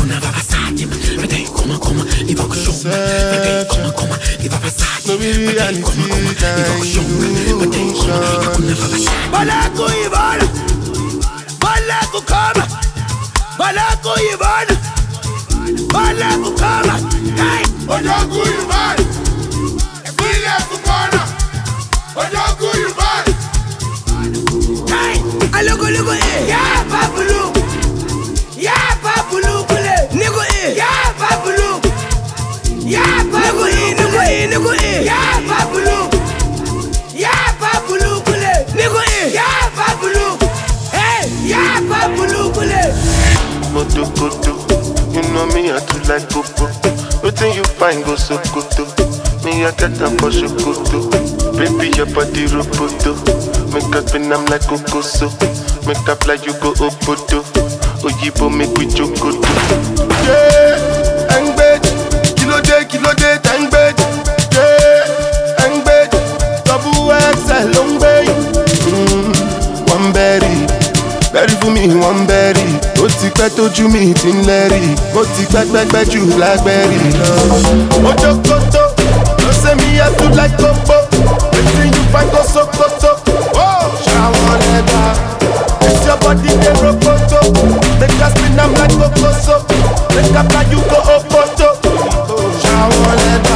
hakuna vavasaji vadai koma koma iva kushonga vadai koma koma iva vasaji vadai koma koma iva kushonga vadai koma hakuna vavasaji balako ivana balako kama balako ivana balako kama hey balako ivana balako kama balako ivana hey aloko loko yeah babulu yeah babulu kule niko yeah babulu yeah babulu yeah babulu yeah babulu kule niko yeah babulu hey yeah babulu kule moto koto you know me I too like popo wetin you find go so koto me I get am for shokoto baby your body roboto make us spin am like kokoso make up like you go obodo oyibo make we jokoto yeah angbed kilo day tangbed yeah angbed double XL longbed one berry for me one berry ó ti pẹ́ tójú mi ti ń lẹ́rì mo ti pẹ́pẹ́pẹ́ jù blackberry lọ. Ojokoto ló ṣe mi yẹ tún like gbogbo wetin you find go sokoto. Ṣàwọn lẹ́gbà it's your body dey rokoto make us spin am like kokoso make up like you go opoto. Ṣàwọn lẹ́gbà.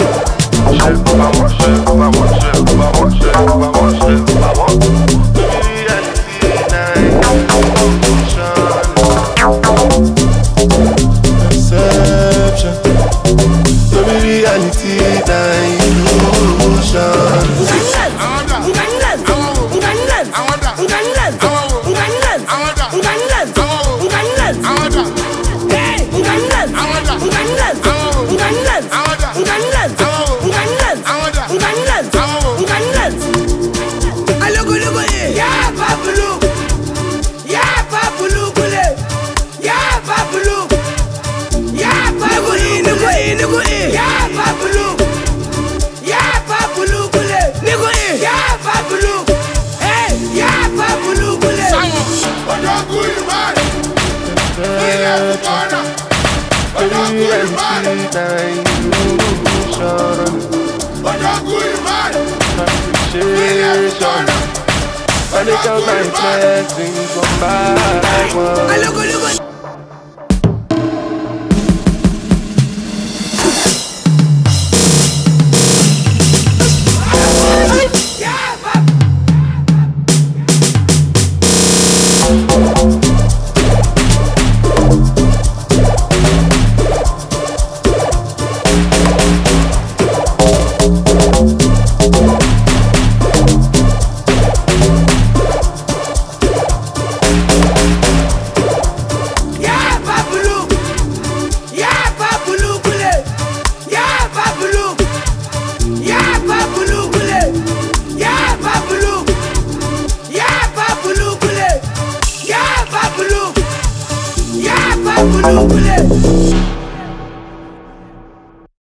Perception, the reality, the illusion. I look out my blessings one by one. Babulu,